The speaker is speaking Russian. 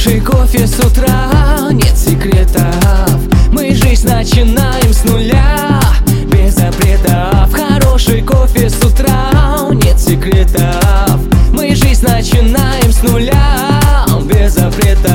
Хороший кофе с утра, нет секретов. Мы жизнь начинаем с нуля, без запретов. Хороший кофе с утра, нет секретов. Мы жизнь начинаем с нуля, без запретов.